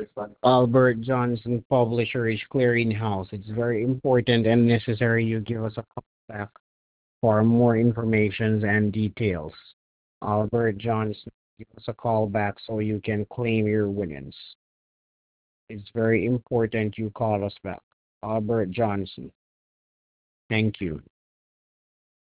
Albert Johnson Publishers Clearinghouse. It's very important and necessary you give us a call back for more information and details. Albert Johnson, give us a call back so you can claim your winnings. It's very important you call us back. Albert Johnson. Thank you.